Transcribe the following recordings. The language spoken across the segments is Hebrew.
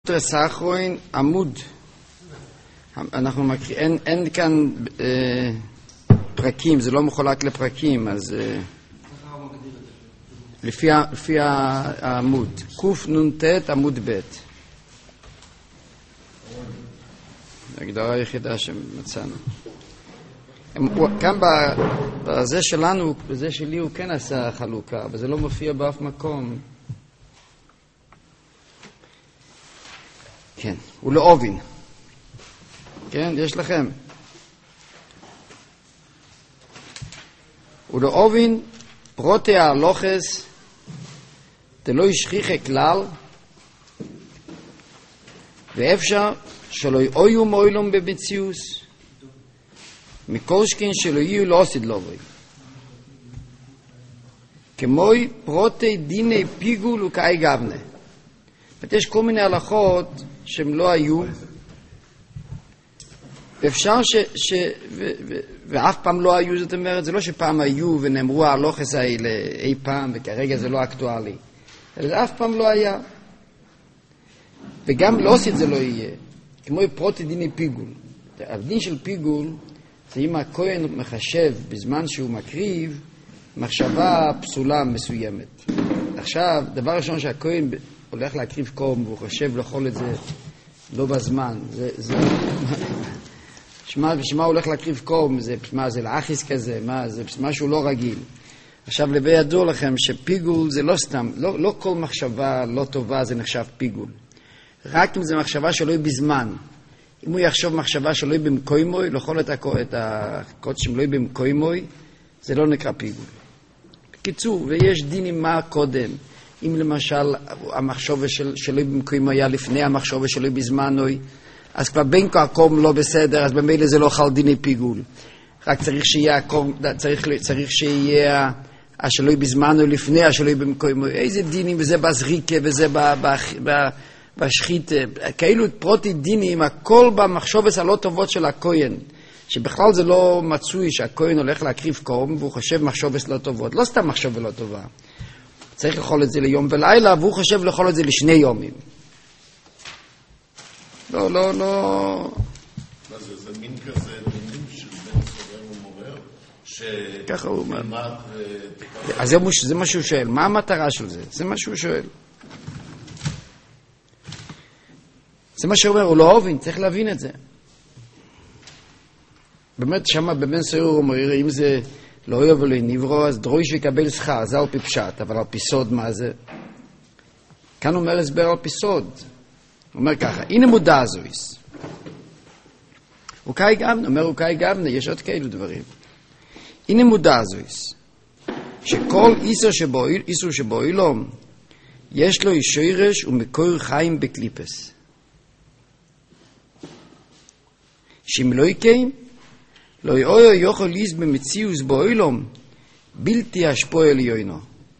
סחרוין עמוד, אנחנו מקריאים, אין כאן פרקים, זה לא מחולק לפרקים, אז לפי העמוד, קוף נ"ט עמוד ב', הגדרה היחידה שמצאנו. כאן בזה שלנו, בזה שלי הוא כן עשה חלוקה, אבל זה לא מופיע באף מקום. כן, הוא לא אובין. כן, יש לכם. הוא לא אובין, פרוטי הלוחס, תלו ישכיחה כלל, ואפשר שלא יהיו מוילום במציאוס, מכל שכן שלא יהיו לא עשית לו בוי. כמוי פרוטי דיני פיגול וכאי גבנה. יש כל מיני הלכות שהם לא היו, ואפשר ואף פעם לא היו, זאת אומרת, זה לא שפעם היו ונאמרו ההלוכס האלה אי פעם, וכרגע זה לא אקטואלי. זה אף פעם לא היה. וגם לא עשית זה לא יהיה. כמו פרוטי דיני פיגול. הדין של פיגול, זה אם הכהן מחשב בזמן שהוא מקריב, מחשבה פסולה מסוימת. עכשיו, דבר ראשון שהכהן הולך להקריב קום, והוא חושב לאכול את זה לא בזמן. שמה הוא הולך להקריב קום? זה לאחיס כזה, זה משהו לא רגיל. עכשיו, לבי ידוע לכם שפיגול זה לא סתם, לא כל מחשבה לא טובה זה נחשב פיגול. רק אם זה מחשבה שלא יהיה בזמן. אם הוא יחשוב מחשבה שלא יהיה במקוימוי, לאכול את הקודשים לא יהיה במקוימוי, זה לא נקרא פיגול. בקיצור, ויש דינים מה קודם. אם למשל המחשבה שלו במקוים היה לפני המחשבה שלו בזמנוי, אז כבר בין כה הקום לא בסדר, אז במילא זה לא חל דיני פיגול. רק צריך שיהיה הקום, צריך שיהיה השלוי בזמנוי לפני השלוי במקוים. איזה דינים, וזה בזריקה, וזה בשחית, כאילו פרוטי דינים, הכל במחשבת הלא טובות של הכהן, שבכלל זה לא מצוי שהכהן הולך להקריב קום, והוא חושב מחשבת לא טובות, לא סתם מחשבת לא טובה. צריך לאכול את זה ליום ולילה, והוא חושב לאכול את זה לשני יומים. לא. מה זה? זה מין כזה מינים של בן סורר ומורר? ככה הוא אומר. אז זה מה שהוא שואל. מה המטרה של זה? זה מה שהוא שואל. זה מה שהוא אומר, הוא לא אוהבין, צריך להבין את זה. באמת שמה בבן סורר ומורר, אם זה לא אוהב ולא נברו, אז דרוש ויקבל שכר, זה על פי פשט, אבל על פי סוד מה זה? כאן אומר הסבר על פי סוד. הוא אומר ככה, הנה מודע זויס. הוא קאי גבנה, אומר הוא קאי גבנה, יש עוד כאלו דברים. הנה מודע זויס, שכל איסור שבו אילום, יש לו אישורש ומקור חיים בקליפס. שאם לא יקיים, לא יכול ליז במציאוס באוילום בלתי השפוע עליונו.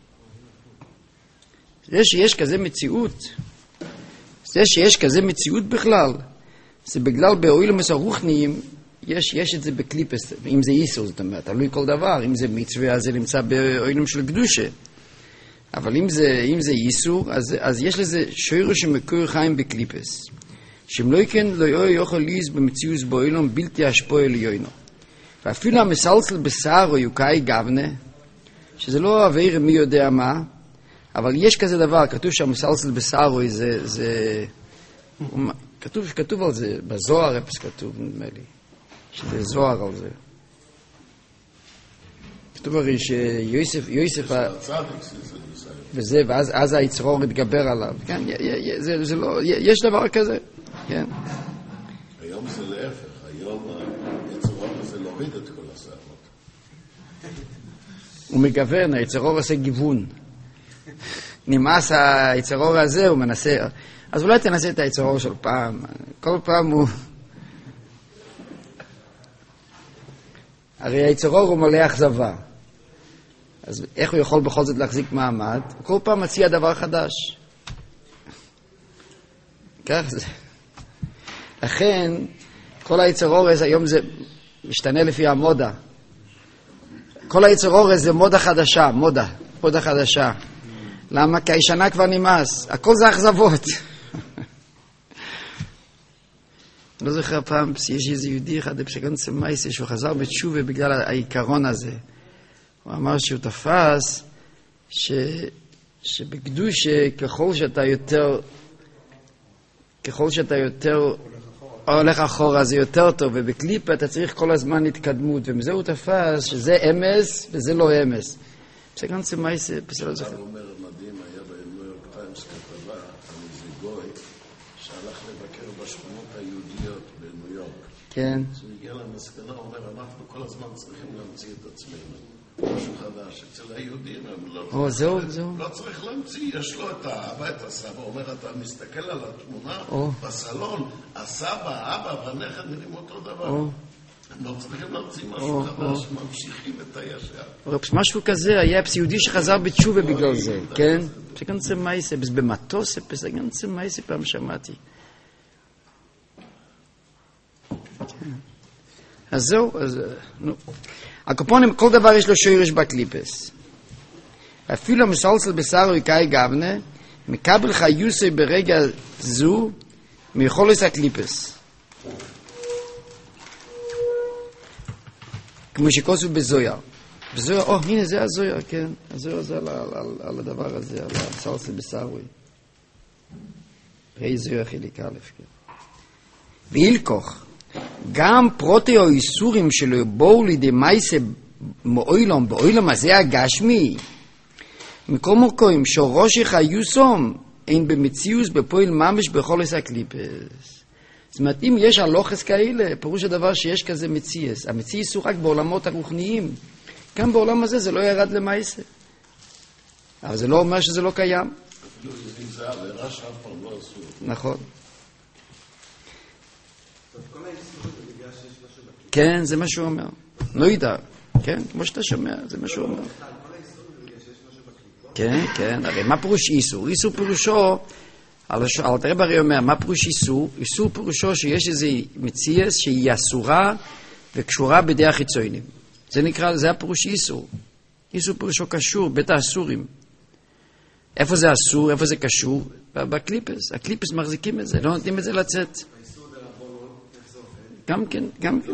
זה שיש כזה מציאות, זה שיש כזה מציאות בכלל, זה בגלל באוילום הרוחניים יש את זה בקליפס, אם זה איסור, זאת אומרת, תלוי כל דבר, אם זה מצווה אז זה נמצא באוילום של קדושה, אבל אם זה איסור, אז יש לזה שורש שמקור חיים בקליפס, שאם לא כן לא יכול ליז במציאוס באוילום בלתי השפוע עליונו. ואפילו המסלסל בשר או יוקאי גבנה, שזה לא עבר מי יודע מה, אבל יש כזה דבר, כתוב שהמסלסל בשר או זה כתוב על זה, בזוהר אפס כתוב, נדמה לי, שזה זוהר על זה. כתוב הרי שיוסף, וזה, ואז היצרור התגבר עליו, כן, זה לא, יש דבר כזה, כן. היום זה להפך, היום זה להוריד את כל הסערות. הוא מגוון, היצרור עושה גיוון. נמאס היצרור הזה, הוא מנסה. אז אולי תנסה את היצרור של פעם. כל פעם הוא... הרי היצרור הוא מלא אכזבה. אז איך הוא יכול בכל זאת להחזיק מעמד? הוא כל פעם מציע דבר חדש. כך זה. לכן, כל היצרורס היום זה משתנה לפי המודה. כל היצרורס זה מודה חדשה, מודה חדשה. למה? כי הישנה כבר נמאס. הכל זה אכזבות. לא זוכר פעם, יש איזה יהודי אחד, בפסגנצה מייסה, שהוא חזר בתשובה בגלל העיקרון הזה. הוא אמר שהוא תפס שבקדושה, ככל שאתה יותר הולך אחורה זה יותר טוב, ובקליפה אתה צריך כל הזמן התקדמות, ומזה הוא תפס שזה אמס וזה לא אמס. בסגנצה מייסה, בסדר זוכר. הוא אומר, מדהים, היה בניו יורק טיימס כתבה על איזה גוי שהלך לבקר בשכונות היהודיות בניו יורק. כן. אז הוא הגיע למסקנה, הוא אומר, אנחנו כל הזמן צריכים להמציא את עצמנו. משהו חדש, אצל היהודים הם לא צריך להמציא, יש לו את האבא, את הסבא, הוא אומר, אתה מסתכל על התמונה בסלון, הסבא, האבא והנכד נראים אותו דבר. הם לא צריכים להמציא משהו חדש, ממשיכים את הישר. משהו כזה, היה יהודי שחזר בתשובה בגלל זה, כן? פסגנצה מייסה, במטוס, פסגנצה מייסה פעם שמעתי. אז זהו, נו. הקופונים, כל דבר יש לו שורש בקליפס. אפילו המסלסל בשר ויקאי גבנה, מקבל חיוסי ברגע זו, מיכולס הקליפס. כמו שכוסו בזויר. בזויר, הנה זה הזויר, כן. הזויר זה על הדבר הזה, על המסלסל בשר ויקאי. ראי זויר חיליק א', כן. ואילכוך, גם פרוטי או איסורים שלו בואו לידי מייסה מאוילום, באוילום הזה הגשמי, מכל מקום שורושי חיוסום אין במציאוס בפועל ממש בכל עשה קליפס. זאת אומרת, אם יש הלוחס כאלה, פירוש הדבר שיש כזה מציאס. המציאס הוא רק בעולמות הרוחניים. גם בעולם הזה זה לא ירד למייסה. אבל זה לא אומר שזה לא קיים. אפילו אם זה עבירה שאף פעם לא עשו. נכון. כן, זה מה שהוא אומר. לא ידע. כן, כמו שאתה שומע, זה מה שהוא אומר. כן, כן. הרי מה פירוש איסור? איסור פירושו, תראה ברי אומר, מה פירוש איסור? איסור פירושו שיש איזו מציאס שהיא אסורה וקשורה בידי החיצונים. זה נקרא, זה הפירוש איסור. איסור פירושו קשור, בית האסורים. איפה זה אסור? איפה זה קשור? בקליפס. הקליפס מחזיקים את זה, לא נותנים את זה לצאת. גם כן.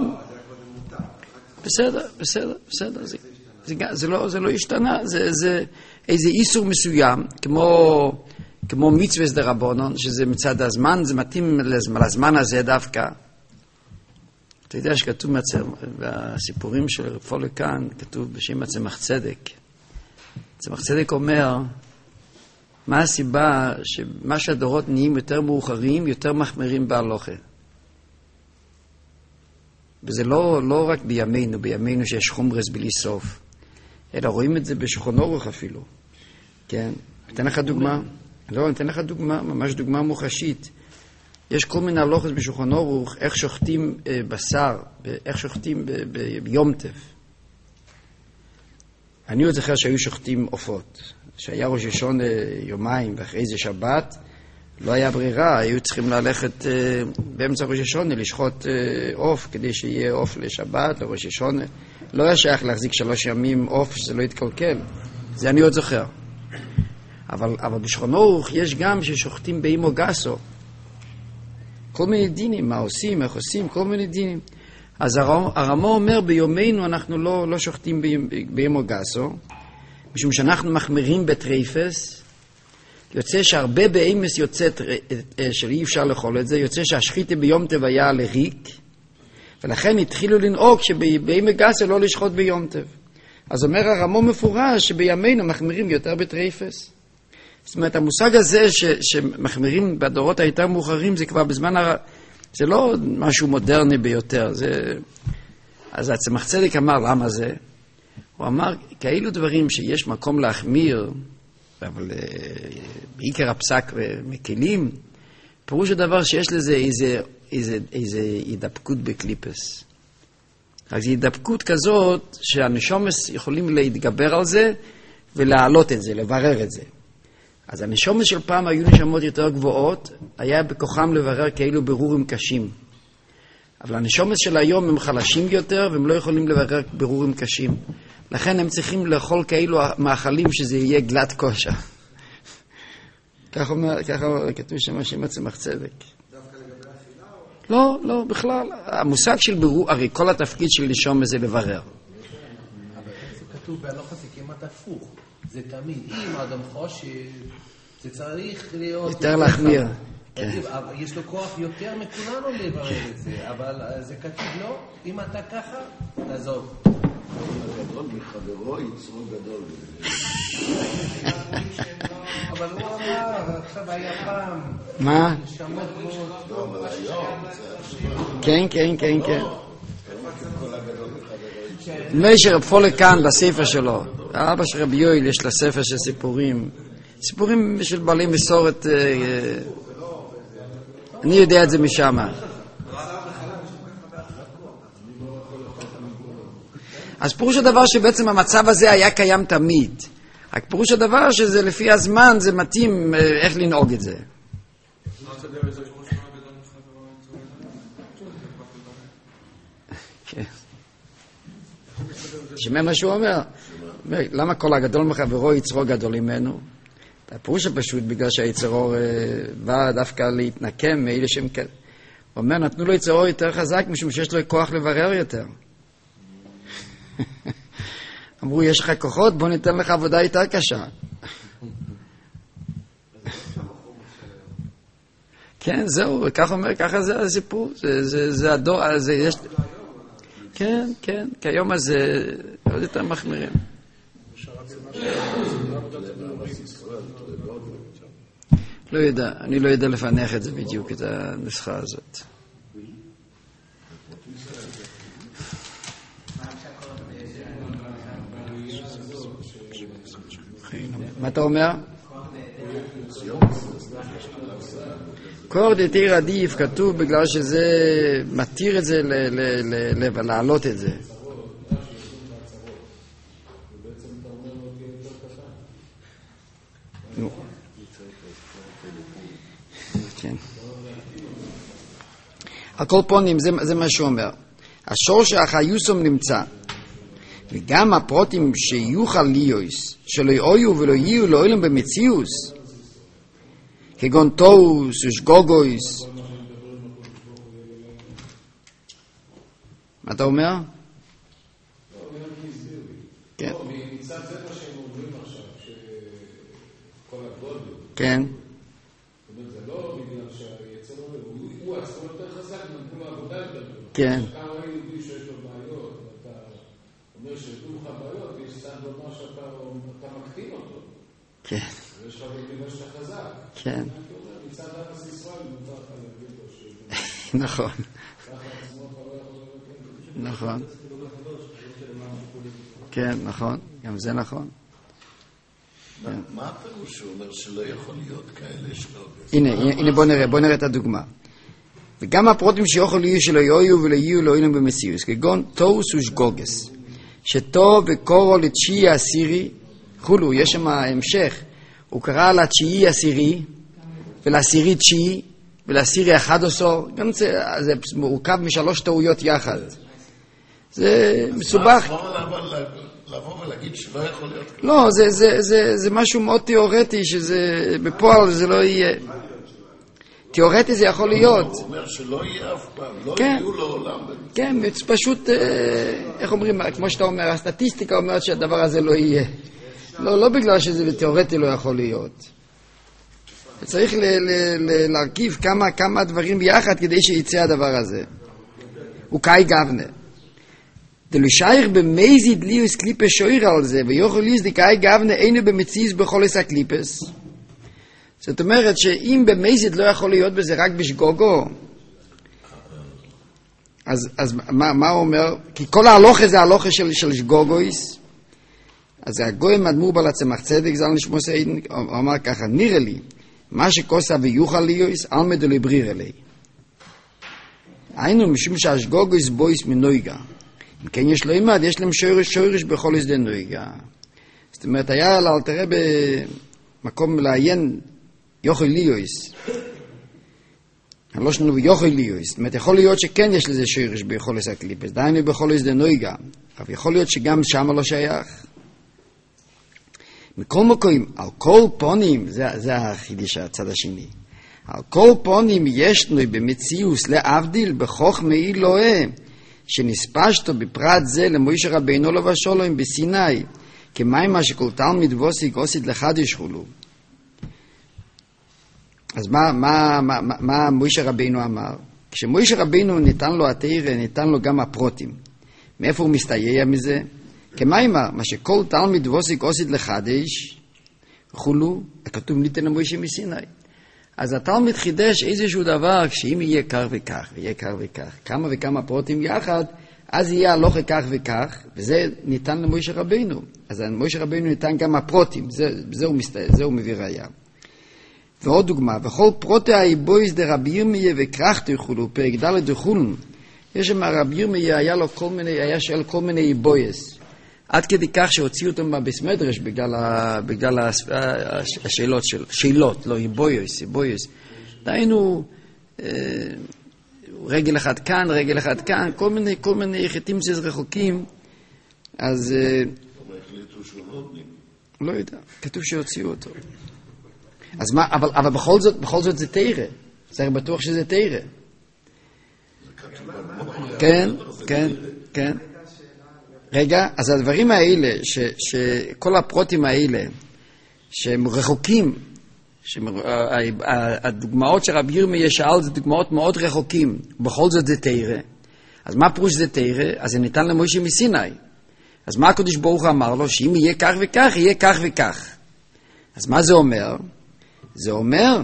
בסדר. זה לא השתנה. זה איזה איסור מסוים, כמו מצווה דרבנן, שזה מצד הזמן, זה מתאים לזמן הזה דווקא. אתה יודע שכתוב בסיפורים של רב פולקן, כתוב בשם צמח צדק. צמח צדק אומר, מה הסיבה שמה שהדורות נהיים יותר מאוחרים, יותר מחמירים בהלוכה? וזה לא רק בימינו שיש חומרס בלי סוף, אלא רואים את זה בשולחן אורוך אפילו. כן? אתן לך דוגמה? לא, אתן לך דוגמה, ממש דוגמה מוחשית. יש כל מיני הלוכות בשולחן אורוך, איך שוחטים בשר, איך שוחטים ביום טף. אני עוד זוכר שהיו שוחטים עופות. שהיה ראש השונה יומיים ואחרי זה שבת, לא היה ברירה, היו צריכים ללכת באמצע ראש השונה לשחוט עוף כדי שיהיה עוף לשבת או ראש השונה. לא היה שייך להחזיק 3 ימים עוף שזה לא יתקלקל. זה אני עוד זוכר. אבל בשולחן אורוך יש גם ששוחטים באימו גסו. כל מיני דינים, מה עושים, איך עושים, כל מיני דינים. אז הרמה אומר ביומנו אנחנו לא שוחטים באימו גסו, משום שאנחנו מחמירים בטרייפס, יוצא שהרבה באמס יוצאת שאי אפשר לאכול את זה, יוצא שהשחיטה ביום טב היה לריק, ולכן התחילו לנהוג שבאמס גסה לא לשחוט ביום טב. אז אומר הרמו מפורש שבימינו מחמירים יותר בטרייפס. זאת אומרת, המושג הזה שמחמירים בדורות היותר מאוחרים, זה כבר בזמן זה לא משהו מודרני ביותר. אז הצמח צדק אמר, למה זה? הוא אמר, כאלו דברים שיש מקום להחמיר, אבל בעיקר הפסק מקלים, פירוש הדבר שיש לזה איזה הידבקות בקליפס. אז הידבקות כזאת שהנשומס יכולים להתגבר על זה ולהעלות את זה, לברר את זה. אז הנשומס של פעם היו נשמות יותר גבוהות, היה בכוחם לברר כאילו ברורים קשים. אבל הנשומס של היום הם חלשים יותר והם לא יכולים לברר ברורים קשים. לכן הם צריכים לאכול כאילו מאכלים שזה יהיה גלת כושר. ככה כתוב שם צמח צדק. דווקא לגבי אכילה או? לא, לא, בכלל. המושג של בירור, הרי כל התפקיד של נשום זה לברר. אבל זה כתוב בהלכה זה כמעט הפוך. זה תמיד, אם האדם חושב, זה צריך להיות... יותר להחמיר. יש לו כוח יותר מכולנו לברר את זה, אבל זה כתוב לא, אם אתה ככה, תעזוב. הגדול מחברו יצרו גדול. אבל הוא אמר, עכשיו היה פעם. מה? שמות לא, אבל היום כן, כן, כן, כן. מיישר פולה כאן בספר שלו. האבא של רבי יואל יש לה ספר של סיפורים. סיפורים של בעלי מסורת. אני יודע את זה משם. אז פירוש הדבר שבעצם המצב הזה היה קיים תמיד. רק פירוש הדבר שזה לפי הזמן זה מתאים איך לנהוג את זה. שמע מה שהוא אומר. למה כל הגדול מחברו יצרו גדול ממנו? הפירוש הפשוט בגלל שהיצרו בא דווקא להתנקם מאלה שהם כאלה. הוא אומר, נתנו לו יצרו יותר חזק משום שיש לו כוח לברר יותר. אמרו, יש לך כוחות, בוא ניתן לך עבודה יותר קשה. כן, זהו, כך אומר, ככה זה הסיפור. זה הדור, זה יש... כן, כן, כיום הזה עוד יותר מחמירים. לא יודע, אני לא יודע לפענח את זה בדיוק, את הנוסחה הזאת. מה אתה אומר? קור דתיר עדיף כתוב בגלל שזה מתיר את זה להעלות את זה. כן. הכל פונים, זה מה שהוא אומר. השורש האחיוסום נמצא, וגם הפרוטים שיוכל ליוס, שלא יהיו ולא יהיו לא אילם במציאוס, כגון טוס ושגוגויס. מה אתה אומר? כן. כן. זה לא בגלל שהיצר הוא עצמו יותר חזק, נתנו לו עבודה יותר טוב. כן. כמה יהודי שיש לו בעיות, ואתה אומר שיתנו לך בעיות, ויש צד לומר שאתה מקטין אותו. כן. ויש לך בגלל שאתה חזק. כן. מצד ארץ ישראל מותר לך להגיד לו נכון. נכון. כן, נכון. גם זה נכון. מה הפירוש שהוא אומר שלא יכול להיות כאלה שלא... הנה בוא נראה את הדוגמה. וגם הפרוטים שיכול להיות שלא יהיו ולא יהיו לא יהיו במציאוס, כגון טוס ושגוגס, שטו וקורו לתשיעי עשירי, חולו, יש שם המשך, הוא קרא לתשיעי עשירי, ולעשירי תשיעי, ולעשירי 11, גם זה מורכב משלוש טעויות יחד. זה מסובך. לבוא ולהגיד שלא יכול להיות... לא, זה משהו מאוד תיאורטי, שזה בפועל זה לא יהיה. תיאורטי זה יכול להיות. הוא אומר שלא יהיה אף פעם, לא יהיו לעולם. כן, פשוט, איך אומרים, כמו שאתה אומר, הסטטיסטיקה אומרת שהדבר הזה לא יהיה. לא בגלל שזה תיאורטי לא יכול להיות. צריך להרכיב כמה דברים ביחד כדי שיצא הדבר הזה. הוא קאי גבנה. דלושייר במייזיד ליוס קליפס שויר על זה, ויוכל ליוס דקאי גבנה אינו במציז בכל עשה קליפס. זאת אומרת שאם במייזיד לא יכול להיות בזה רק בשגוגו, אז מה הוא אומר? כי כל ההלוכה זה ההלוכה של שגוגויס. אז הגויים אדמו"ר בעל הצמח צדק ז"ל נשמו סעידן, הוא אמר ככה, נראה לי, מה שכוסה ויוכל ליוס, אלמד ולבריר אלי. היינו משום שהשגוגויס בויס מנויגה. אם כן יש לו אימד, יש להם שורש בכל הסדה נויגה. זאת אומרת, היה לאלתר רבי מקום לעיין יוכל ליוס. לא שנו יוכל ליוס. זאת אומרת, יכול להיות שכן יש לזה שורש בכל הסדה קליפס. דיינו בכל הסדה נויגה. אבל יכול להיות שגם שם לא שייך. מכל מקום, על כל פונים, זה החידיש הצד השני. על כל פונים ישנו במציאוס להבדיל בחוכמה אלוהי, שנספשתו בפרט זה למוישה רבינו עליו השלום בסיני, כמים מה שכל תלמיד ווסיק עושית לחדש חולו. אז מה מוישה רבינו אמר? כשמוישה רבינו ניתן לו התורה, ניתן לו גם הפרוטים. מאיפה הוא מסתייע מזה? כמים מה שכל תלמיד ווסיק עושית לחדש חולו, הכתוב ניתן למוישה מסיני. אז התלמיד חידש איזשהו דבר, שאם יהיה כך וכך, ויהיה כך וכך, כמה וכמה פרוטים יחד, אז יהיה הלוכה כך וכך, וזה ניתן למוישה רבינו. אז למוישה רבינו ניתן גם הפרוטים, זה הוא מביא ראיה. ועוד דוגמה, וכל פרוטי האיבויס דרבי ירמיה וכרחתי חולו, פרק ד' דחולן, יש שם רבי ירמיה, היה שואל כל מיני איבויס, עד כדי כך שהוציאו אותם בביס מדרש בגלל השאלות שלו, שאלות, לא איבויס, דהיינו, רגל אחד כאן, רגל אחד כאן, כל מיני חיטים רחוקים, אז לא יודע, כתוב שהוציאו אותו. אז מה, אבל בכל זאת זה תורה, צריך בטוח שזה תורה. כן. רגע, אז הדברים האלה, שכל הפרוטים האלה, שהם רחוקים, הדוגמאות שרבי ירמיה שאל זה דוגמאות מאוד רחוקים, בכל זאת זה תורה. אז מה פירוש זה תורה? אז זה ניתן למוישה מסיני. אז מה הקדוש ברוך הוא אמר לו? שאם יהיה כך וכך, יהיה כך וכך. אז מה זה אומר? זה אומר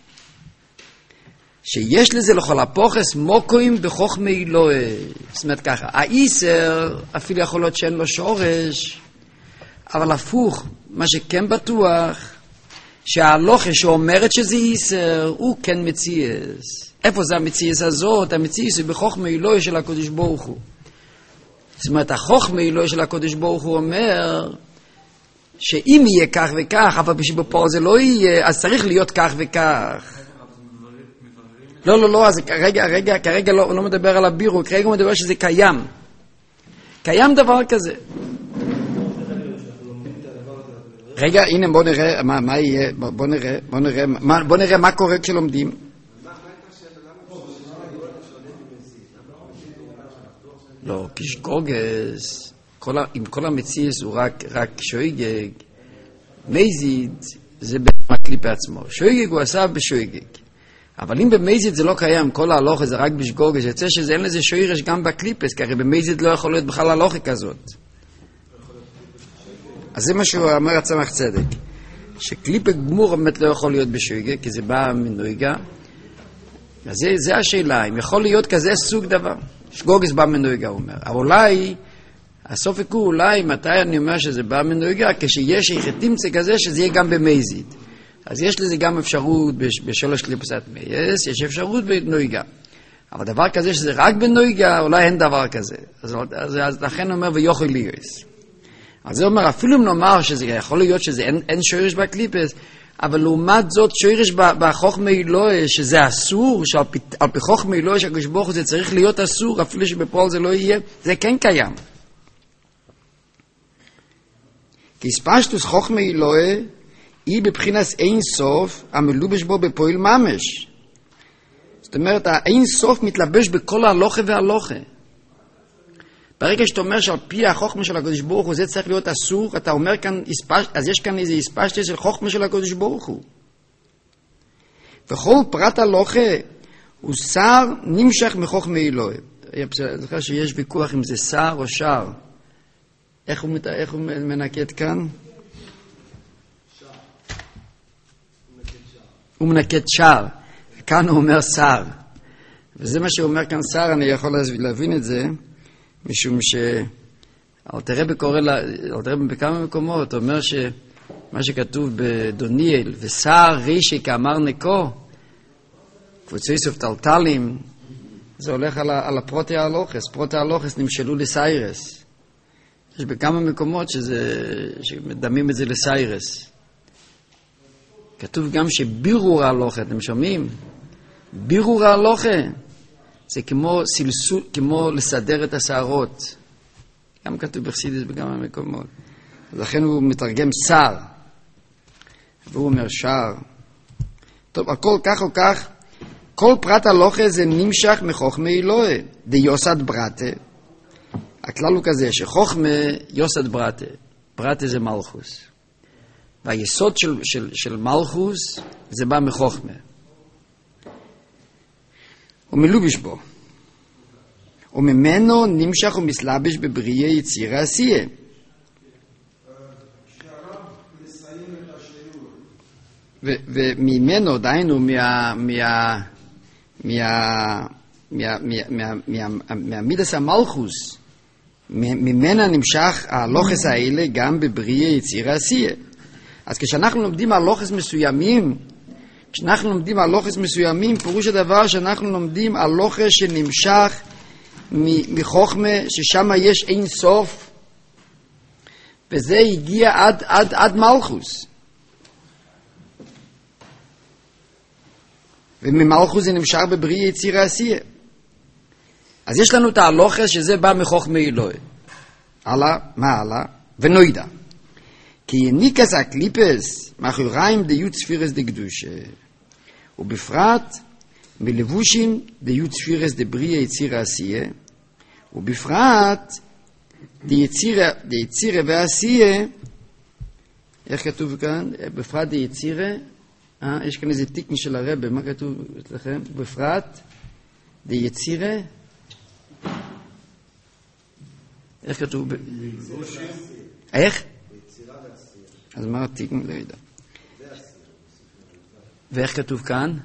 שיש לזה לכל הפוחס מוקוים בחוכמה אלוהי. זאת אומרת ככה, האיסר אפילו יכול להיות שאין לו שורש, אבל הפוך, מה שכן בטוח, שההלוכה שאומרת שזה איסר, הוא כן מציאס. איפה זה המציאס הזאת? המציאס היא בחוכמה אלוהי של הקדוש ברוך הוא. זאת אומרת, החוכמה אלוהי של הקדוש ברוך הוא אומר, שאם יהיה כך וכך, אבל בשבפור זה לא יהיה, אז צריך להיות כך וכך. לא, אז כרגע לא מדבר על הבירו, כרגע הוא מדבר שזה קיים. קיים דבר כזה. רגע, הנה בוא נראה מה יהיה, בוא נראה מה קורה כשלומדים. לא, כשגוגס, עם כל המציאס הוא רק שויגג, מייזיד זה בקליפ עצמו. שויגג הוא עשה בשויגג. אבל אם במייזיד זה לא קיים, כל ההלוכה זה רק בשגוגס, יוצא שזה אין לזה שוירש גם בקליפס, כי הרי במייזיד לא יכול להיות בכלל הלוכה כזאת. אז זה מה שהוא אומר הצמח צדק, שקליפה גמור באמת לא יכול להיות בשויגג, כי זה בא מנויגה. אז זה השאלה, אם יכול להיות כזה סוג דבר. שגוגס בא מנויגה, הוא אומר. אבל אולי, הסופק הוא אולי, מתי אני אומר שזה בא מנויגה, כשיש יחתימצה כזה שזה יהיה גם במייזיד. אז יש לזה גם אפשרות בשלוש קליפסת מייס, יש אפשרות בנויגה. אבל דבר כזה שזה רק בנויגה, אולי אין דבר כזה. אז לכן אומר ויוכל ליוס. אז זה אומר, אפילו אם נאמר שזה יכול להיות שזה אין שוירש בקליפס, אבל לעומת זאת שוירש בחוכמה אלוהי, שזה אסור, שעל פי חוכמה אלוהי שהקדוש ברוך הוא זה צריך להיות אסור, אפילו שבפועל זה לא יהיה, זה כן קיים. כי ספשטוס חוכמה אלוהי, היא בבחינת אין סוף, המלובש בו בפועל ממש. זאת אומרת, האין סוף מתלבש בכל ההלוכה וההלוכה. ברגע שאתה אומר שעל פי החוכמה של הקדוש ברוך הוא זה צריך להיות אסור, אתה אומר כאן, אז יש כאן איזה הספשטה של חוכמה של הקדוש ברוך הוא. וכל פרט הלוכה הוא שר נמשך מחוכמה אלוהי. אני זוכר שיש ויכוח אם זה שר או שר. איך הוא מנקד כאן? הוא מנקד שר. כאן הוא אומר שר. וזה מה שהוא אומר כאן שר, אני יכול להבין את זה. משום שאלתר רבי קורא, אלתר רבי בכמה מקומות, אומר שמה שכתוב בדוניאל, ושר רישי כאמר נקו, קבוצי סוף טלטלים, זה הולך על הפרוטי ההלוכס, פרוטי ההלוכס נמשלו לסיירס. יש בכמה מקומות שמדמים את זה לסיירס. כתוב גם שבירור ההלוכה, אתם שומעים? בירור ההלוכה. זה כמו לסדר את השערות. גם כתוב בחסידות בכמה מקומות. לכן הוא מתרגם שר. והוא אומר שר. טוב, הכל כך או כך, כל פרט הלוכה זה נמשך מחוכמה אלוהי, דיוסד ברטה. הכלל הוא כזה, שחוכמה יוסד ברטה. ברטה זה מלכוס. והיסוד של מלכוס זה בא מחוכמה. ומלובש בו. וממנו נמשך ומסלבש בבריאה יצירה עשייה. וממנו, דיינו, מהמידס המלכוס, ממנה נמשך הלוחס האלה גם בבריאה יצירה עשייה. אז כשאנחנו לומדים הלוחס מסוימים, פירוש הדבר שאנחנו לומדים הלוחס שנמשך מחוכמה, ששם יש אין סוף, וזה הגיע עד מלכוס. וממלכוס זה נמשך בבריאה יצירה עשייה. אז יש לנו את הלוחס שזה בא מחוכמה אלוהי. הלאה, מה הלאה? ונוידע. כי יניקס הקליפס מאחוריים דיוט ספירס דקדושה. ובפרט מלבושים דיוט ספירס דבריאה יצירה עשייה. ובפרט דיצירה ועשייה. איך כתוב כאן? בפרט דיצירה. יש כאן איזה תיקן של הרב, מה כתוב אצלכם? בפרט דיצירה. איך כתוב? איך? אז מה התיקן? לא יודע. ואיך כתוב כאן?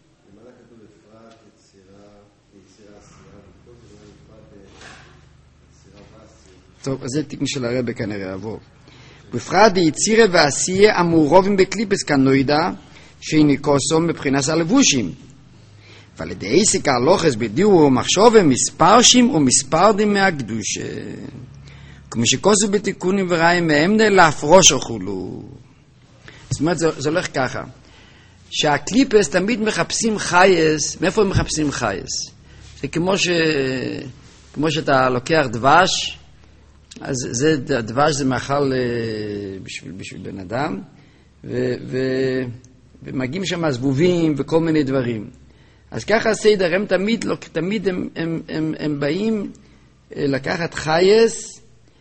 טוב, אז זה תיקן של הרב כנראה עבור. בפרט דיצירה ועשייה המעורבים בקליפס כנוידע שיניקוסו מבחינת הלבושים. ועל ידי עסק הלוחס בדיור ומחשוב מספרשים ומספרדים מהקדושה. כמו שכוסו בתיקונים וראים מאמנה להפרוש אוכלו. זאת אומרת, זה הולך ככה. שהקליפס תמיד מחפשים חייס. מאיפה הם מחפשים חייס? זה כמו שאתה לוקח דבש, אז דבש זה מאכל בשביל בן אדם, ומגיעים שם זבובים וכל מיני דברים. אז ככה הסדר, הם תמיד הם באים לקחת חייס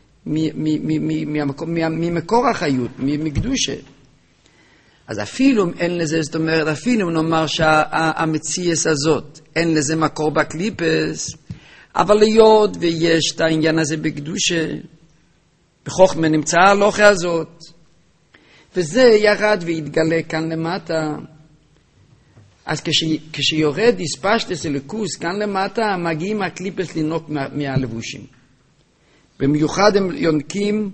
ממקור החיות, מקדושה. אז אפילו אין לזה, זאת אומרת, אפילו נאמר שהמציאס הזאת, אין לזה מקור בקליפס, אבל להיות ויש את העניין הזה בקדושה, בחוכמה נמצא הלוחה הזאת, וזה ירד והתגלה כאן למטה. אז כשיורד הספשטס אלוקוס כאן למטה, מגיעים הקליפס לנוק מהלבושים. במיוחד הם יונקים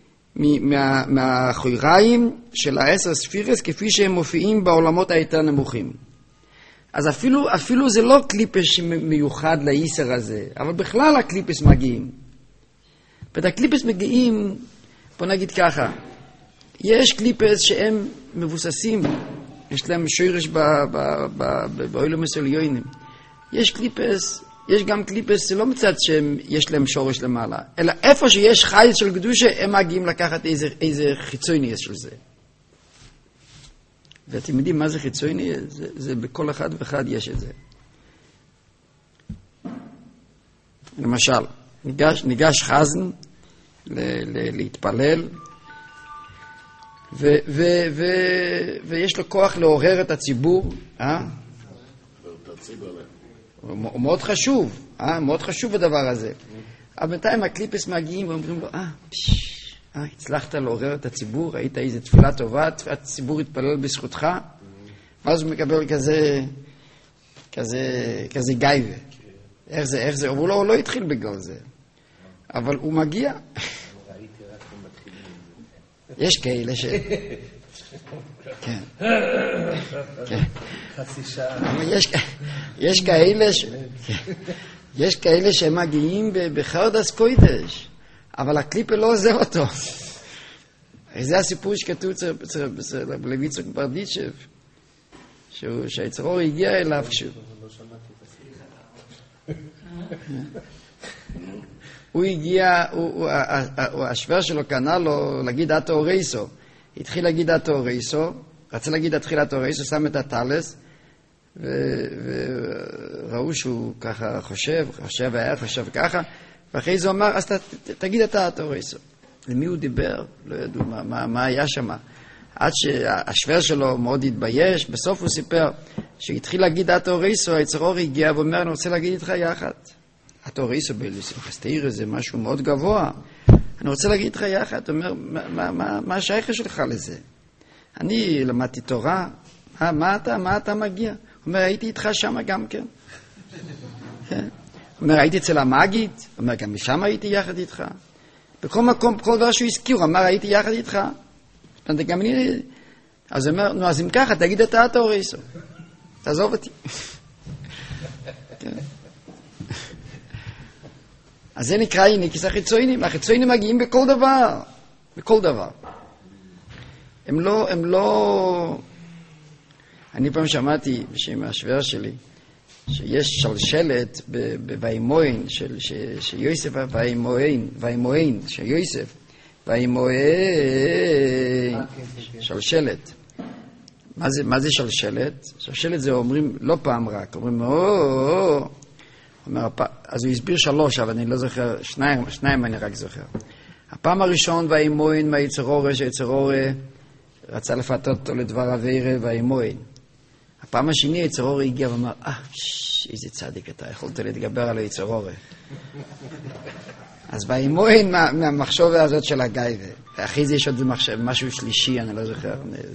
מהחויריים של העשר ספירס, כפי שהם מופיעים בעולמות היותר נמוכים. אז אפילו זה לא קליפס מיוחד לאיסר הזה, אבל בכלל הקליפס מגיעים. והקליפס מגיעים, בוא נגיד ככה, יש קליפס שהם מבוססים, יש להם שורש באוילום הסוליונים. יש גם קליפס, זה לא מצד שיש להם שורש למעלה, אלא איפה שיש חייס של קדושה, הם מגיעים לקחת איזה חיצוניאס של זה. ואתם יודעים מה זה חיצוני? זה בכל אחד ואחד יש את זה. למשל, ניגש חזן להתפלל, ויש לו כוח לעורר את הציבור. הוא מאוד חשוב, מאוד חשוב הדבר הזה. אבל בינתיים הקליפס מגיעים ואומרים לו, הצלחת לעורר את הציבור, היית איזו תפילה טובה, הציבור התפלל בזכותך, ואז הוא מקבל כזה גייבה. איך זה? הוא לא התחיל בגלל זה, אבל הוא מגיע. יש כאלה כן. חצי שעה. יש כאלה שמגיעים בחרדס קוידש, אבל הקליפה לא עוזר אותו. זה הסיפור שכתוב אצל לויצוק ברדיצ'ב, שהיצרור הגיע אליו הוא הגיע, השוור שלו קנה לו להגיד אתו רייסו. התחיל להגיד אתו רייסו, רצה להגיד התחילת אורייסו, שם את הטלס, וראו שהוא ככה חושב ככה, ואחרי זה אומר, אז תגיד אתה אורייסו. למי הוא דיבר? לא ידעו מה היה שם. עד שהשוור שלו מאוד התבייש, בסוף הוא סיפר שהתחיל להגיד אורייסו, היצר אור הגיע ואומר, אני רוצה להגיד איתך יחד. אורייסו בלוסיפס תאיר זה משהו מאוד גבוה. אני רוצה להגיד איתך יחד. הוא אומר, מה השייכה שלך לזה? אני למדתי תורה, מה אתה מגיע? הוא אומר, הייתי איתך שם גם כן. הוא אומר, הייתי אצל המאגיד, הוא אומר, גם משם הייתי יחד איתך. בכל מקום, בכל דבר שהוא הזכיר, הוא אמר, הייתי יחד איתך. גם אני... אז הוא אומר, נו, אז אם ככה, תגיד אתה אורייסו. תעזוב אותי. אז זה נקרא איניקס החיצוינים. החיצוינים מגיעים בכל דבר. בכל דבר. הם לא... אני פעם שמעתי בשם השוור שלי, שיש שלשלת בוימוין, שיוסף וימוין, שיוסף וימוין, שלשלת. מה זה שלשלת? שלשלת זה אומרים לא פעם רק, אומרים אז הוא הסביר 3, אבל אני לא זוכר, 2 אני רק זוכר. הפעם הראשון וימוין מהיצרורה, שהיצרורה רצה לפתות אותו לדבר עבירה וימוין. הפעם השני היצרורה הגיע ואמר, איזה צדיק אתה, יכולת להתגבר על היצרורה. אז וימוין מהמחשבה הזאת של הגייבה. אחרי זה יש עוד משהו שלישי, אני לא זוכר.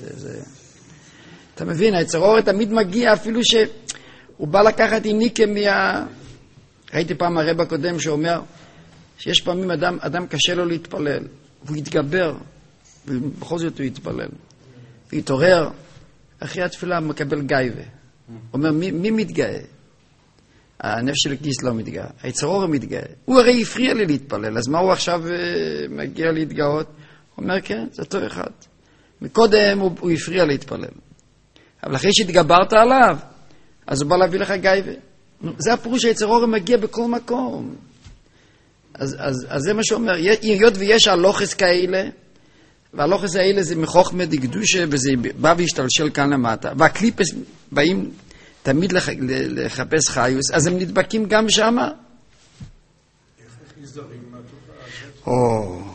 אתה מבין, היצרורה תמיד מגיע אפילו שהוא בא לקחת איניקה ראיתי פעם הרב הקודם שאומר שיש פעמים אדם קשה לו להתפלל, והוא יתגבר, ובכל זאת הוא יתפלל. ויתעורר, אחרי התפילה מקבל גייבה. אומר, מי מתגאה? הנפש של הכיס לא מתגאה, היצרור מתגאה. הוא הרי הפריע לי להתפלל, אז מה הוא עכשיו מגיע להתגאות? הוא אומר, כן, זה אותו אחד. מקודם הוא הפריע להתפלל. אבל אחרי שהתגברת עליו, אז הוא בא להביא לך גייבה. זה הפירוש שהיצרור מגיע בכל מקום. אז זה מה שאומר, היות ויש הלוחס כאלה, והלוחס האלה זה מחוכמה דקדושה, וזה בא והשתלשל כאן למטה. והקליפס באים תמיד לחפש חיוס, אז הם נדבקים גם שם. איך נזהרים מהתופעה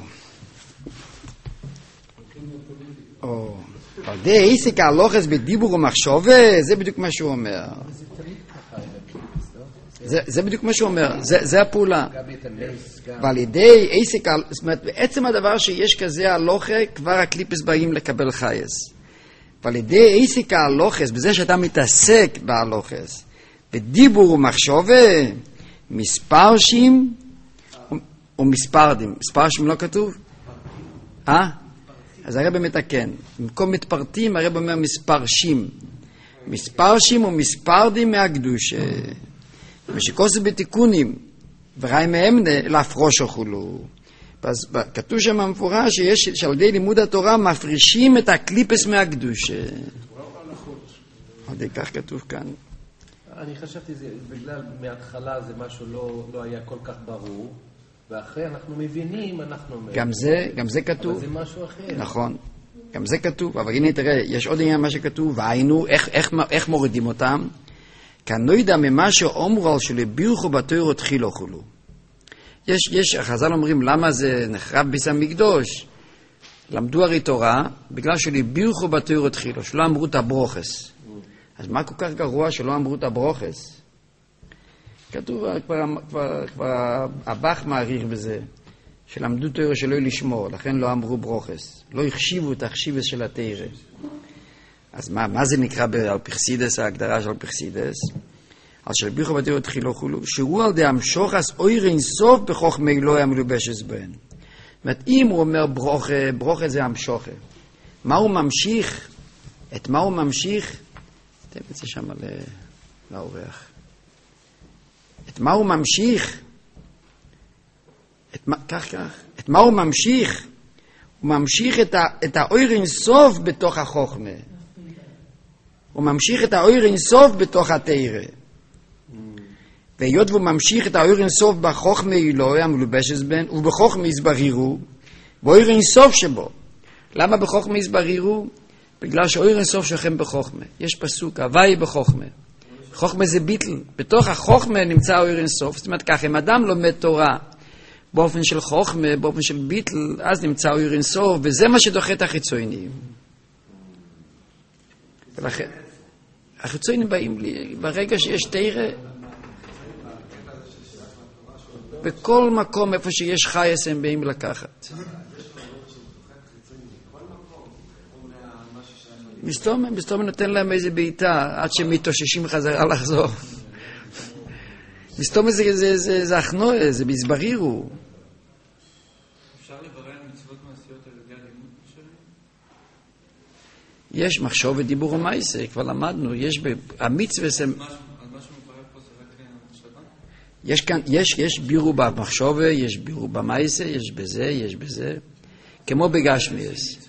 הזאת? על די עסק הלוחס בדיבור ומחשבה, זה בדיוק מה שהוא אומר. זה בדיוק מה שהוא אומר, זה הפעולה. ועל ידי עסק, זאת אומרת, בעצם הדבר שיש כזה הלוחה, כבר הקליפס באים לקבל חייס. ועל ידי עסק הלוחס, בזה שאתה מתעסק בהלוחס, בדיבור ומחשבה, מספרשים ומספרדים. מספרשים לא כתוב? אז הרב מתקן. במקום מתפרטים, הרב אומר מספרשים. מספרשים ומספרדים מהקדוש. ושכוסו בתיקונים, וראי מאמנה להפרוש אוכלו. אז כתוב שם המפורש שעל ידי לימוד התורה מפרישים את הקליפס מהקדוש. עוד כך כתוב כאן. אני חשבתי זה בגלל מההתחלה זה משהו לא היה כל כך ברור, ואחרי אנחנו מבינים, אנחנו אומרים. גם זה כתוב. אבל זה משהו אחר. נכון. גם זה כתוב. אבל הנה תראה, יש עוד עניין מה שכתוב, והיינו, איך מורידים אותם? כאן לא ידע ממה שאומרו על שלבירכו בתוירו תחילו חולו. החז"ל אומרים למה זה נחרב ביס המקדוש. למדו הרי תורה בגלל שלבירכו בתוירו תחילו, שלא אמרו את הברוכס. אז מה כל כך גרוע שלא אמרו את הברוכס? כתוב כבר הבח מעריך בזה, שלמדו תוירו שלא לשמור, לכן לא אמרו ברוכס. לא החשיבו את החשיבס של התירה. אז מה זה נקרא על פרסידס, ההגדרה של פרסידס? על שלבירכו בתוירו תחילו חולו, שהוא על די המשוחס אויר אינסוף בחוכמה אלוהי המלובשת בהן. זאת אומרת, אם הוא אומר ברוכה זה המשוכה. מה הוא ממשיך? את מה הוא ממשיך? תן את זה שם לאורח. את מה הוא ממשיך? כך. את מה הוא ממשיך? הוא ממשיך את האויר אינסוף בתוך החוכמה. הוא ממשיך את האויר אינסוף בתוך התורה. והיות והוא ממשיך את האויר אינסוף בחוכמה אלוהי המלובשת בהן, ובחוכמה יסברירו, באויר אינסוף שבו. למה בחוכמה יסברירו? בגלל שאור אינסוף שוכן בחוכמה. יש פסוק, הוואי בחוכמה. חוכמה זה ביטל. בתוך החוכמה נמצא אור אינסוף. זאת אומרת כך, אם אדם לומד תורה באופן של חוכמה, באופן של ביטל, אז נמצא אור אינסוף, וזה מה שדוחה את החיצוניים. ולכן, החיצוניים באים לי, ברגע שיש תורה, בכל מקום איפה שיש חייס הם באים לקחת. מסתום נותן להם איזה בעיטה עד שהם מתאוששים חזרה לחזור. מסתום זה הכנוע, זה בזברירו. אפשר לברר מצוות מעשיות על ידי הלימוד שלנו? יש מחשוב ודיבור ומעשה, כבר למדנו, יש המצווה... אז מה שמברר פה זה רק המחשבה? יש כאן, יש בירו במחשוב, יש בירו במעשה, יש בזה, כמו בגשמיאס.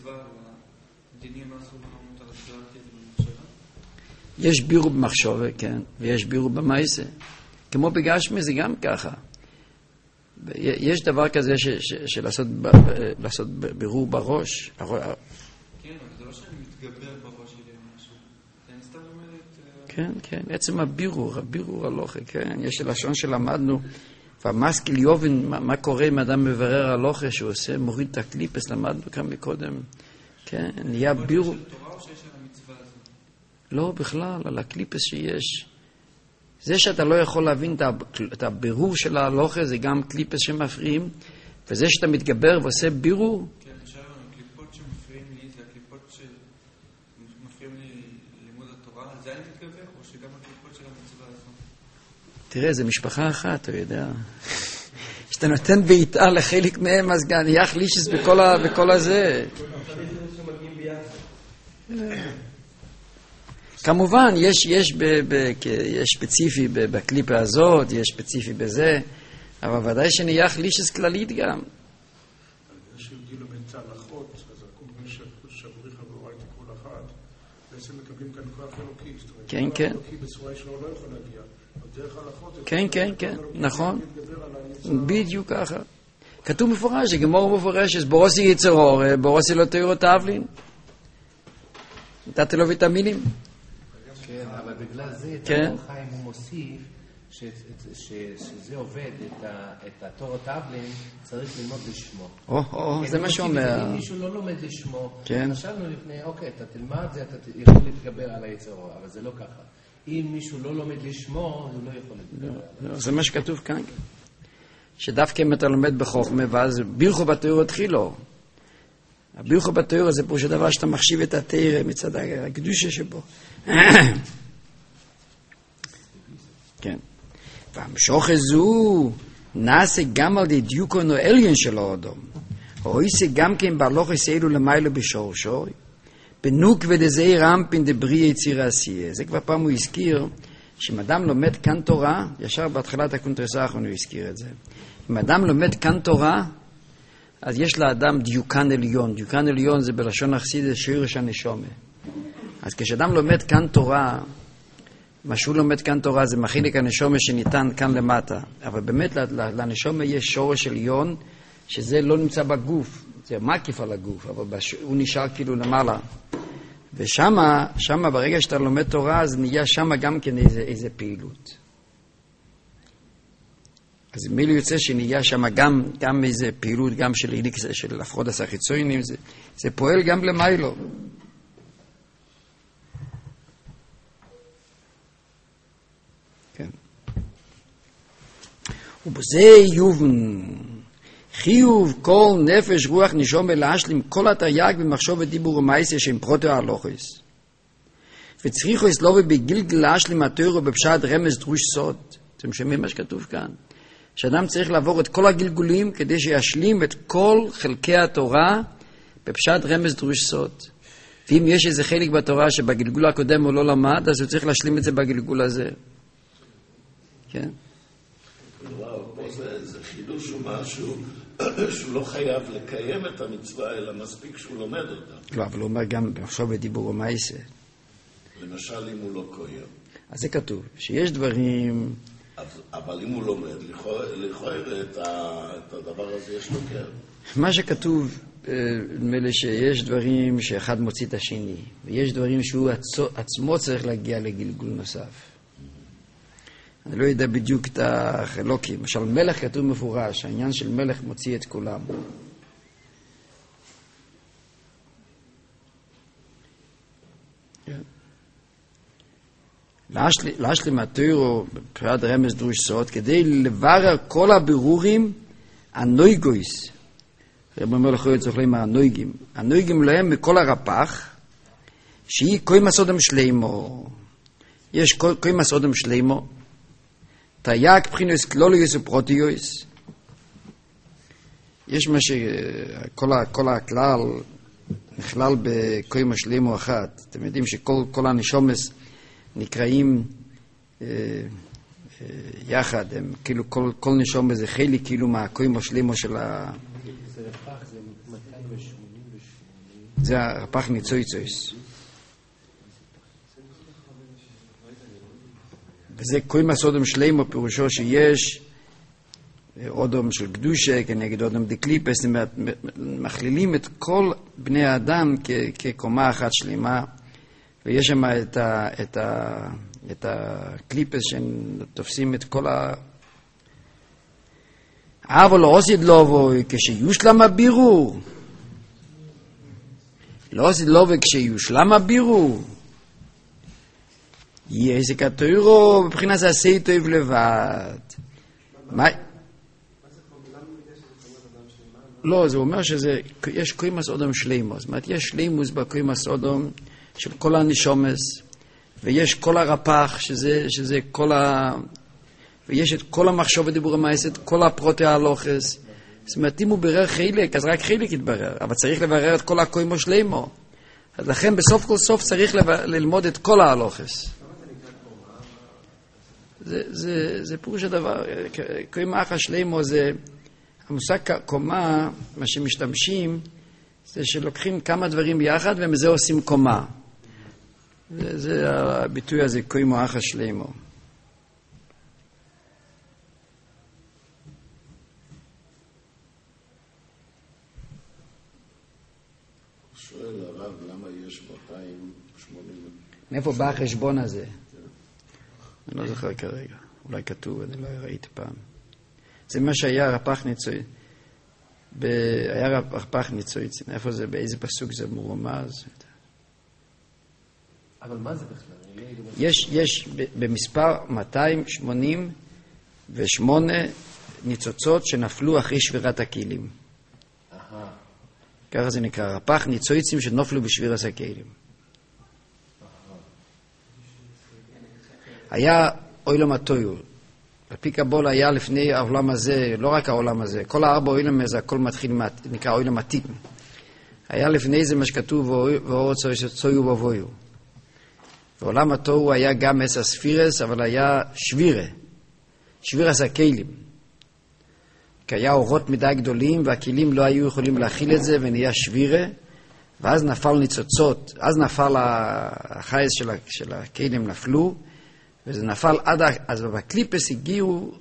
יש בירו במחשוב, כן, ויש בירו במעשה. כמו בגשמי זה גם ככה. יש דבר כזה של לעשות בירור בראש. כן, אבל זה לא שאני מתגבר בראש שלי או משהו. אני סתם אומרת... כן, עצם הבירור הלוכה, כן. יש לשון שלמדנו, והמשכיל יובין, מה קורה אם אדם מברר הלוכה שהוא עושה, מוריד את הקליפס, למדנו כאן מקודם. כן, נהיה בירור... של תורה או שיש על המצווה הזאת? לא, בכלל, על הקליפס שיש. זה שאתה לא יכול להבין את הבירור של ההלוכה, זה גם קליפס שמפריעים, וזה שאתה מתגבר ועושה בירור... כן, עכשיו, הקליפות שמפריעים לי, זה הקליפות שמפריעים לי לימוד התורה, זה אני מתגבר, או שגם הקליפות של המצווה הזאת? תראה, זה משפחה אחת, אתה יודע. כשאתה נותן בעיטה לחלק מהם, אז גם נהיה חלישס בכל הזה. כמובן, יש ספציפי בקליפה הזאת, יש ספציפי בזה, אבל ודאי שנהיה חלישס כללית גם. יש הבדילו בין צלחות, אז אומרים שבריך עבורה הייתי כל אחת, בעצם מקבלים כאן כוח אלוקי. כן, כן. אלוקי בצורה שלו לא יכול להגיע. דרך הלכות... כן, נכון. בדיוק ככה. כתוב מפורש, גמור מפורש, בורוסי יצר אור, בורוסי לא תאיר אותה אבלין. נתת לו ויטמינים. כן, אבל בגלל זה, את חיים הוא מוסיף שזה עובד, את התורת אבלין, צריך ללמוד לשמו. זה מה שאומר. אם מישהו לא לומד לשמו, חשבנו לפני, אוקיי, אתה תלמד זה, אתה יכול להתגבר על היצר אור, אבל זה לא ככה. אם מישהו לא לומד לשמו, הוא לא יכול להתגבר. זה מה שכתוב כאן. שדווקא אם אתה לומד בחוכמה, ואז בירכו בתיאור התחילו. הבירכו בתיאור זה פירוש הדבר שאתה מחשיב את התיאור מצד הקדושה שבו. כן. והמשוך הזו נעשה גם על די דיוקון או עליון של האדום. או עושה גם כן בהלוך יסעילו למיילו בשורשוי. בנוק ודזי רמפין דברי יציר עשייה. זה כבר פעם הוא הזכיר, שאם אדם לומד כאן תורה, ישר בהתחלת הקונטרסה האחרון הוא הזכיר את זה. אם אדם לומד כאן תורה, אז יש לאדם דיוקן עליון. דיוקן עליון זה בלשון החסידות שורש הנשמה. אז כשאדם לומד כאן תורה, מה שהוא לומד כאן תורה זה מחילק הנשמה שניתן כאן למטה. אבל באמת לנשמה יש שורש עליון, שזה לא נמצא בגוף. זה מקיף על הגוף, אבל הוא נשאר כאילו למעלה. ושמה ברגע שאתה לומד תורה, אז נהיה שמה גם כן איזה פעילות. אז מילי יוצא שנהיה שמה גם איזה פעילות, גם של הפרודס החיצוניים, זה פועל גם למיילו. כן. ובזה יובן חיוב כל נפש רוח נשום להשלים כל התרי"ג במחשוב ודיבור ומעשה שהם פרוטו הלוכס. וצריכו אסלובי בגילגל להשלים התורה בפשט רמז דרוש סוד. אתם שומעים מה שכתוב כאן? שאדם צריך לעבור את כל הגלגולים כדי שישלים את כל חלקי התורה בפשט רמז דרוש סוד. ואם יש איזה חלק בתורה שבגלגול הקודם הוא לא למד, אז הוא צריך להשלים את זה בגלגול הזה. כן? וואו, פה זה חידוש הוא משהו שהוא לא חייב לקיים את המצווה, אלא מספיק שהוא לומד אותה. לא, אבל הוא אומר גם עכשיו בדיבור ומעשה. למשל, אם הוא לא קוים. אז זה כתוב, שיש דברים... אבל אם הוא לומד, לכאורה את הדבר הזה יש לו כן. מה שכתוב, נדמה לי שיש דברים שאחד מוציא את השני, ויש דברים שהוא עצמו צריך להגיע לגלגול נוסף. אני לא יודע בדיוק את החלוקים. למשל, מלך כתוב מפורש, העניין של מלך מוציא את כולם. להשלים התוירו, בבחירת רמז דרוש סוד, כדי לברר כל הבירורים הנויגויס. רב אומר לכו צריך לומר הנויגים. הנויגים להם מכל הרפ"ח, שהיא קוימס אודם שלימו. יש קוימס אודם שלימו, תייק בחינוס כלוליוס ופרוטיוס. יש מה שכל הכלל נכלל בקוימס שלימו אחת. אתם יודעים שכל הנשומס נקראים יחד, הם כאילו כל נשומס זה חלק כאילו מהקוימס שלימו של ה... זה רפ"ח, זה 288. זה הרפ"ח ניצויצויס. וזה קוימס אודם שלימו, פירושו שיש אודם של קדושה כנגד אודם דקליפס, מכלילים את כל בני האדם כקומה אחת שלמה, ויש שם את הקליפס שתופסים את כל אבל לא עושה לובוי כשיושלם הבירור. לא עושה לובוי כשיושלם הבירור. יהיה זה כתוירו מבחינת עשי טוב לבד. מה? לא, זה אומר שיש קוימס אודם שלימוס. זאת אומרת, יש שלימוס בקוימס אודם של כל הנשומס, ויש כל הרפ"ח, שזה כל ה... ויש את כל המחשוב ודיבור המעשת, כל הפרוטי ההלוכס. זאת אומרת, אם הוא ברר חילק, אז רק חילק יתברר, אבל צריך לברר את כל הקוימו שלימו. אז לכן בסוף כל סוף צריך ללמוד את כל ההלוכס. זה פירוש הדבר. קוימה אחת שלימו זה, המושג קומה, מה שמשתמשים, זה שלוקחים כמה דברים ביחד ומזה עושים קומה. זה הביטוי הזה, קוימה אחת שלימו. שואל הרב, למה יש 280? מאיפה בא החשבון הזה? אני לא זוכר כרגע. אולי כתוב, אני לא ראיתי פעם. זה מה שהיה רפ"ח ניצויץ. היה רפ"ח ניצויץ. איפה זה? באיזה פסוק זה מרומז? אבל מה זה בכלל? יש במספר 288 ניצוצות שנפלו אחרי שבירת הכלים. ככה זה נקרא, רפ"ח ניצויצים שנופלו בשבירת הכלים. היה עולם התוהו. לפי קבול היה לפני העולם הזה, לא רק העולם הזה, כל הארבע עולם הזה, הכל מתחיל, נקרא עולם עתיק. היה לפני זה מה שכתוב, ואור צויו ובויו. ועולם התוהו היה גם עשר ספירס, אבל היה שבירס הכלים. כי היה אורות מדי גדולים, והכלים לא היו יכולים להכיל את זה, ונהיה שבירה, ואז נפל ניצוצות, אז נפל החייס של הכלים נפלו, וזה נפל אז בקליפס הגיעו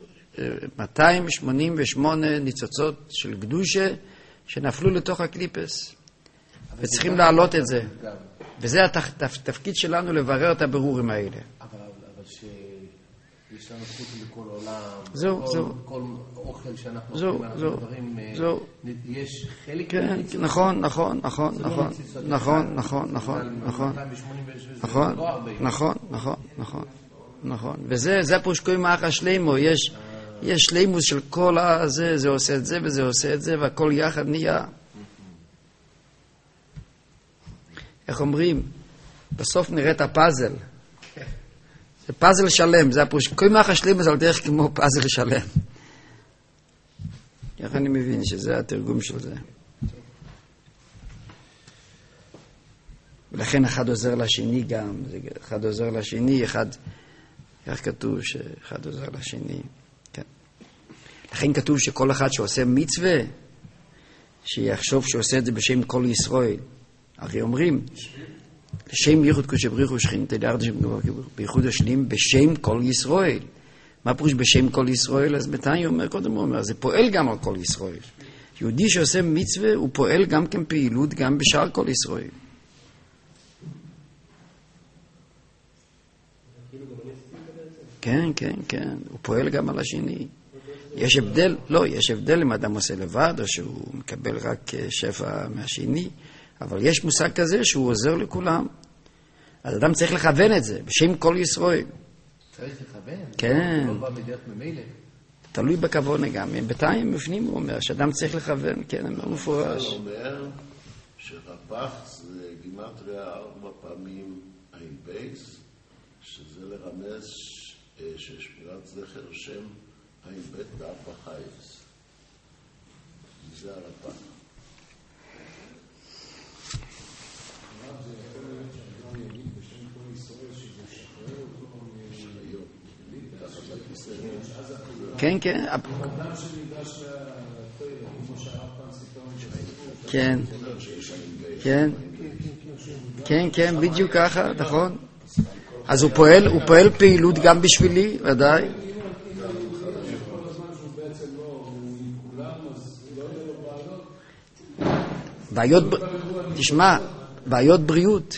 288 ניצוצות של קדושה, שנפלו לתוך הקליפס. וצריכים להעלות את זה. וזה התפקיד שלנו לברר את הבירורים האלה. אבל שיש לנו זכות בכל עולם, כל אוכל שאנחנו אוכלים, יש חלק... נכון. נכון. וזה פירוש קוימה אחת שלימו. יש שלימוס של כל הזה, זה עושה את זה וזה עושה את זה, והכל יחד נהיה. איך אומרים? בסוף נראה את הפאזל. זה פאזל שלם, זה הפירוש. קוימה אחת שלימו זה על דרך כמו פאזל שלם. איך אני מבין שזה התרגום של זה. ולכן אחד עוזר לשני גם. אחד עוזר לשני, איך כתוב שאחד עוזר לשני. כן. לכן כתוב שכל אחד שעושה מצווה, שיחשוב שעושה את זה בשם כל ישראל. הרי אומרים, לשם ייחוד קודש בריחו שכינתא דארדשם בייחוד השלים בשם כל ישראל. מה פירוש בשם כל ישראל? אז בתניא אומר, קודם הוא אומר, זה פועל גם על כל ישראל. יהודי שעושה מצווה הוא פועל גם כן פעילות גם בשאר כל ישראל. כן, כן, כן, הוא פועל גם על השני. יש הבדל, לא, יש הבדל אם אדם עושה לבד או שהוא מקבל רק שפע מהשני, אבל יש מושג כזה שהוא עוזר לכולם. אז אדם צריך לכוון את זה, בשם כל ישראל. צריך לכוון? כן. לא בא בדרך ממילא. תלוי בכוונה גם. בינתיים בפנים הוא אומר שאדם צריך לכוון, כן, הוא מפורש. הוא אומר שרפ"ח זה גימטריה 4 פעמים עין בייס, שזה לרמז ששמירת זכר שם עין בית בארבע חייס. זה הרפ"ח. כן, כן. כן. כן. כן, כן, בדיוק ככה, נכון. אז הוא פועל פעילות גם בשבילי, ודאי. בעיות, תשמע, בעיות בריאות.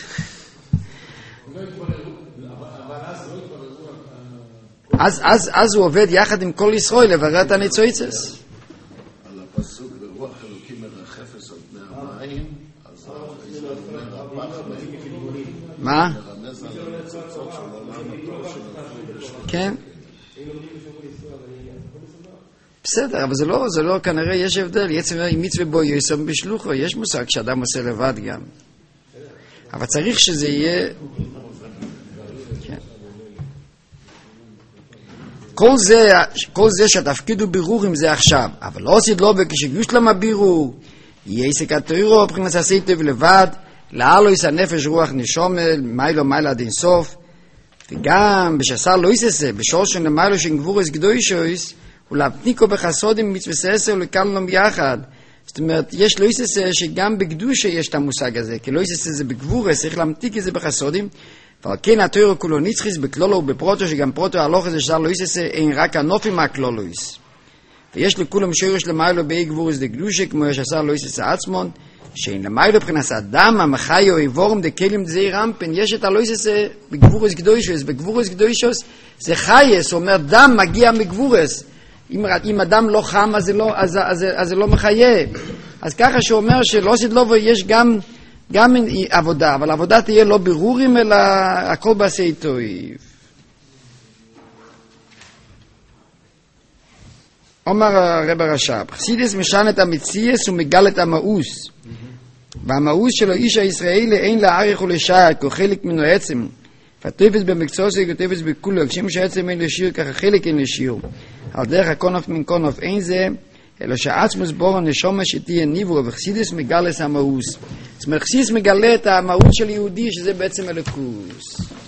אז הוא עובד יחד עם כל ישראל לברר את הניצוצות. על הפסוק ברוח אלוקים מרחפת על פני המים, אז זה אומר רפ"ח מה? מרמז על הניצוצות של עולם התור של כן. בסדר, אבל זה לא, כנראה יש הבדל. יצא מצווה בו יסום בשלוחו, יש מושג שאדם עושה לבד גם. אבל צריך שזה יהיה... כל זה שהתפקיד הוא בירור עם זה עכשיו, אבל לא עשית לו וכשגיוש למה בירור, יהיה עסק התוירו, מבחינת עשית לבד, לעלו יש הנפש רוח נשומל, מיילו מילה עד אינסוף, וגם בשעשר לא יססה, בשורשן למיילו שנגבורס גדוישויס, ולהפניקו בחסודים מצווה ססר ולקל להם יחד. זאת אומרת, יש לא יססה שגם בקדושה יש את המושג הזה, כי לא יססה זה בגבורס, צריך להמתיק את זה בחסודים, אבל כן התוירו כולו נצחיס בכלולו ובפרוטו, שגם פרוטו הלוך הזה שער לא יססה, אין רק הנופים מהכלולויס. ויש לכולם שיורש למיילו באי גבורס דקדושה, כמו יש עשר לא יססה עצמון, שאין למיילו מבחינת אדם, המחיו, איבורם, דקלים, דזי רמפן, יש את הלא יססה בגבורס קדוישוס, בגבורס קדוישוס זה חייס, אומר דם מגיע מגבורס. אם אדם לא חם, אז זה לא מחיה. אז ככה שאומר שלא סדלובו יש גם עבודה, אבל העבודה תהיה לא בירורים, אלא הכל בעשה טוב. אומר הרב הרש"ב, חסידס משנה את המציאס ומגל את המאוס. והמאוס של האיש הישראלי אין לערך ולשער, כי הוא חלק ממנו עצם. והטופס במקצוע זה כטופס בכולו, כשם שהעצם אין לשיר, ככה חלק אין לשיר. על דרך הקונוף מן קונוף אין זה, אלא שעצמוס בור הנשומש שתהיה ניברו, וחסידס מגלס המאוס. זאת אומרת, חסידס מגלה את המהות של יהודי, שזה בעצם אלוקוס.